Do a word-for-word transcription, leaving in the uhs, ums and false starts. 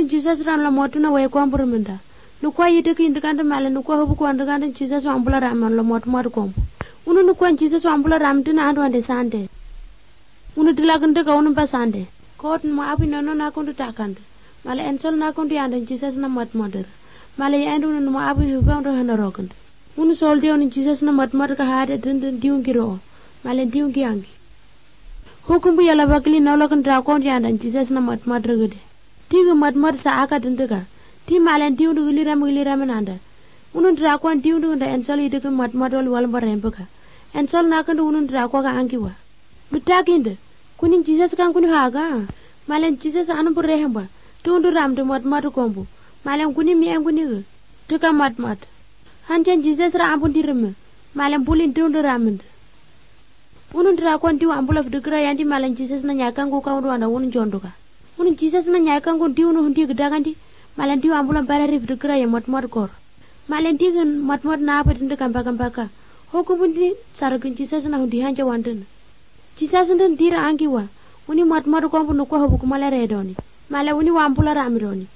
Jesus ran la motu na way kwambur minda nukwa yide ki indikante male nukwa hubu kwa indikante Jesus wambula raman la motu motu kombu unu nukwa Jesus wambula ramdina andu ande sande unu dilagante ka unu ba sande kot ma abi nono na kundu takande male ensol na kundu yande Jesus na mat moder male yandu unu ma abi hubu ando hana rokande unu soldi unu Jesus na mat moder ka hade dindin diungi ro male diungi angi hukum bu yala bakli nawlakan drakon yande Jesus na mat moder gede tiga mat moder sa aka dindiga ti malen diundu giliram giliram nanda unu drakon diundu nda ensol yide ka mat moder wal barembuka ensol na kundu unu drakon ka angiwa mutakinde kuning Jesus kan kuni haga malen Jesus anu burehemba tundu ramdu mat mat kombu malen kuni mi enguni ge tuka mat mat hanjan Jesus ra ampun direme malen bulin tundu ramend unun dra kon diu ambula fdukra yandi malen Jesus na nyakan ko kawndu anda unun jonduka unun Jesus na nyakan ko diu no hundi gedagandi malen diu ambula barari fdukra ya mat mat kor malen digen mat mat na apa dinda kamba kamba ka hokubundi saragin Jesus na hundi hanja wanden Jesus nden dira angiwa uni mat mat ko bu ko hobu ko mala redoni mala uni wampula ramironi